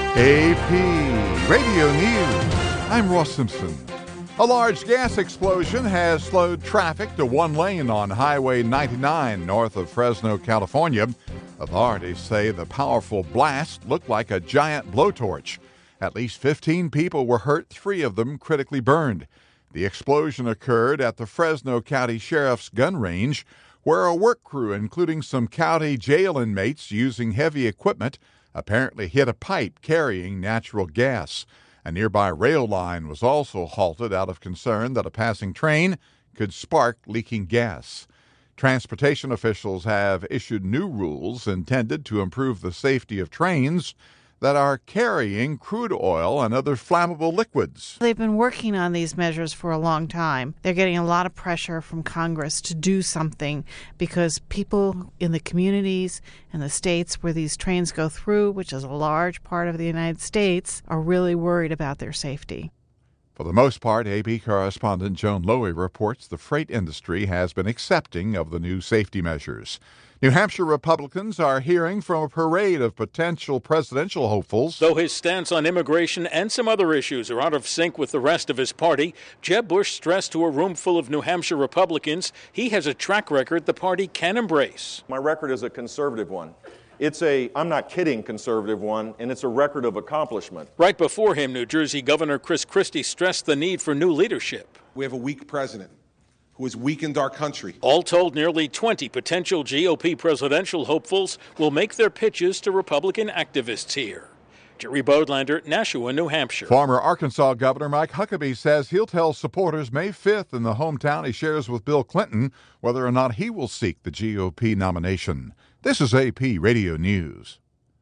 AP Radio News. I'm Ross Simpson. A large gas explosion has slowed traffic to one lane on Highway 99 north of Fresno, California. Authorities say the powerful blast looked like a giant blowtorch. At least 15 people were hurt, 3 of them critically burned. The explosion occurred at the Fresno County Sheriff's gun range, where a work crew, including some county jail inmates using heavy equipment, apparently hit a pipe carrying natural gas. A nearby rail line was also halted out of concern that a passing train could spark leaking gas. Transportation officials have issued new rules intended to improve the safety of trains that are carrying crude oil and other flammable liquids. They've been working on these measures for a long time. They're getting a lot of pressure from Congress to do something because people in the communities and the states where these trains go through, which is a large part of the United States, are really worried about their safety. For the most part, AP correspondent Joan Lowy reports the freight industry has been accepting of the new safety measures. New Hampshire Republicans are hearing from a parade of potential presidential hopefuls. Though his stance on immigration and some other issues are out of sync with the rest of his party, Jeb Bush stressed to a room full of New Hampshire Republicans he has a track record the party can embrace. My record is a conservative one. It's a, I'm not kidding, conservative one, and it's a record of accomplishment. Right before him, New Jersey Governor Chris Christie stressed the need for new leadership. We have a weak president who has weakened our country. All told, nearly 20 potential GOP presidential hopefuls will make their pitches to Republican activists here. Jerry Bodlander, Nashua, New Hampshire. Former Arkansas Governor Mike Huckabee says he'll tell supporters May 5th in the hometown he shares with Bill Clinton whether or not he will seek the GOP nomination. This is AP Radio News.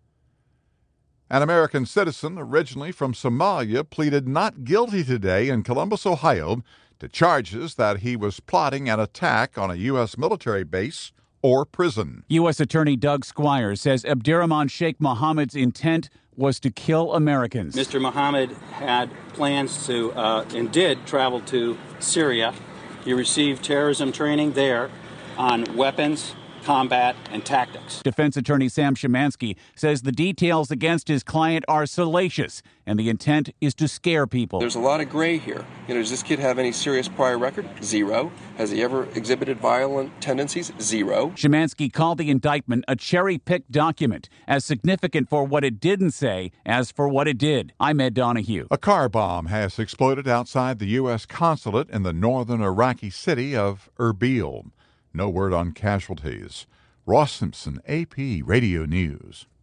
An American citizen originally from Somalia pleaded not guilty today in Columbus, Ohio, to charges that he was plotting an attack on a U.S. military base or prison. U.S. Attorney Doug Squires says Abdirahman Sheikh Mohammed's intent was to kill Americans. Mr. Mohammed had plans to and did travel to Syria. He received terrorism training there on weapons, combat, and tactics. Defense attorney Sam Szymanski says the details against his client are salacious and the intent is to scare people. There's a lot of gray here. Does this kid have any serious prior record? 0. Has he ever exhibited violent tendencies? 0. Szymanski called the indictment a cherry-picked document, as significant for what it didn't say as for what it did. I'm Ed Donahue. A car bomb has exploded outside the U.S. consulate in the northern Iraqi city of Erbil. No word on casualties. Ross Simpson, AP Radio News.